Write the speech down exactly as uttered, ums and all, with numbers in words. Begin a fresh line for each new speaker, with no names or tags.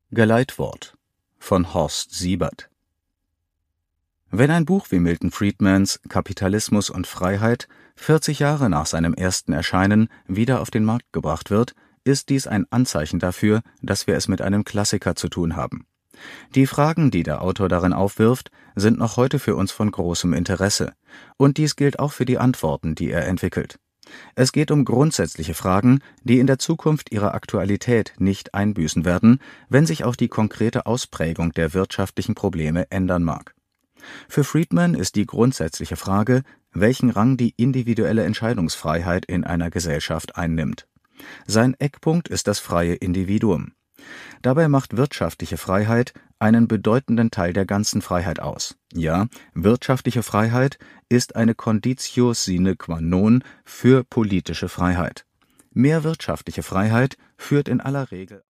Geleitwort von Horst Siebert. Wenn ein Buch wie Milton Friedmans Kapitalismus und Freiheit vierzig Jahre nach seinem ersten Erscheinen wieder auf den Markt gebracht wird, ist dies ein Anzeichen dafür, dass wir es mit einem Klassiker zu tun haben. Die Fragen, die der Autor darin aufwirft, sind noch heute für uns von großem Interesse, und dies gilt auch für die Antworten, die er entwickelt. Es geht um grundsätzliche Fragen, die in der Zukunft ihrer Aktualität nicht einbüßen werden, wenn sich auch die konkrete Ausprägung der wirtschaftlichen Probleme ändern mag. Für Friedman ist die grundsätzliche Frage, welchen Rang die individuelle Entscheidungsfreiheit in einer Gesellschaft einnimmt. Sein Eckpunkt ist das freie Individuum. Dabei macht wirtschaftliche Freiheit einen bedeutenden Teil der ganzen Freiheit aus. Ja, wirtschaftliche Freiheit ist eine Conditio sine qua non für politische Freiheit. Mehr wirtschaftliche Freiheit führt in aller Regel